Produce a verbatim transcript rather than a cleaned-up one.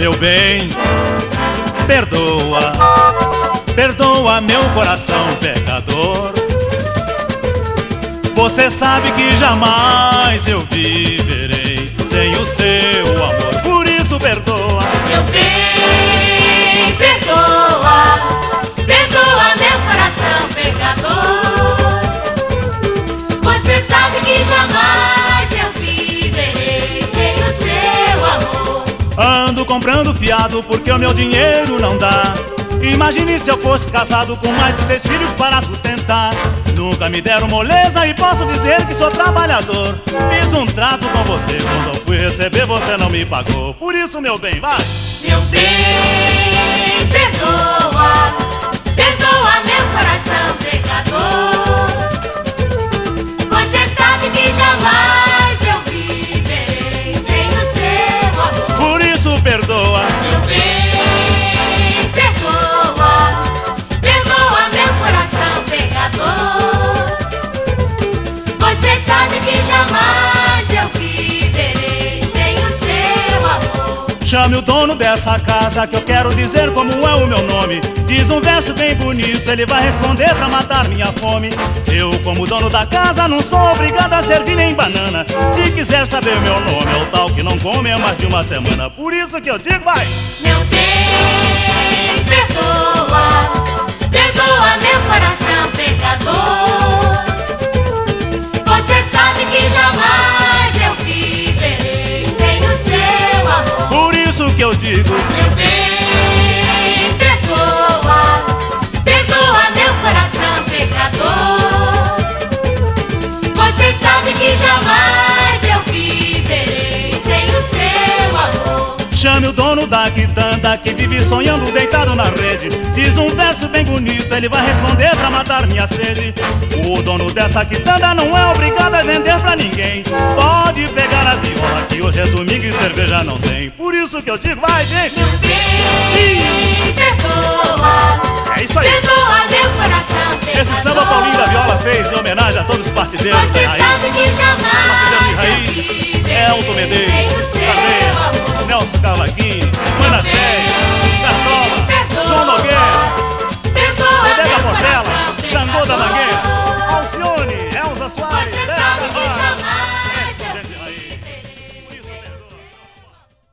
Meu bem, perdoa, perdoa meu coração pecador. Você sabe que jamais eu viverei sem o seu amor, por isso perdoa. Meu bem, perdoa, perdoa meu coração pecador. Você sabe que jamais eu viverei sem o seu amor. Ando comprando fiado porque o meu dinheiro não dá. Imagine se eu fosse casado com mais de seis filhos para sustentar. Nunca me deram moleza e posso dizer que sou trabalhador. Fiz um trato com você, quando eu fui receber você não me pagou. Por isso, meu bem, vai! Meu bem, perdoa, perdoa meu coração pecador. Você sabe que jamais eu viverei sem o seu amor. Por isso, perdoa. Meu bem, perdoa, perdoa meu coração pecador. Você sabe que jamais eu viverei sem o seu amor. Chame o dono dessa casa que eu quero dizer como é o meu nome. Diz um verso bem bonito, ele vai responder pra matar minha fome. Eu, como dono da casa, não sou obrigado a servir nem banana. Se quiser saber meu nome, é o tal que não come há mais de uma semana. Por isso que eu digo, vai! Meu bem, perdoa, perdoa meu coração pecador. Você sabe que jamais eu viverei sem o seu amor. Por isso que eu digo, meu bem, perdoa, perdoa meu coração pecador. Você sabe que jamais eu viverei sem o seu amor. chame o dono da quitanda que vive sonhando deitado na rede. Diz um verso bem bonito, ele vai responder pra matar minha sede. O dono dessa quitanda não é obrigado a vender pra ninguém. Pode pegar a viola que hoje é domingo e cerveja não tem. Por isso que eu digo, vai gente! Meu bem,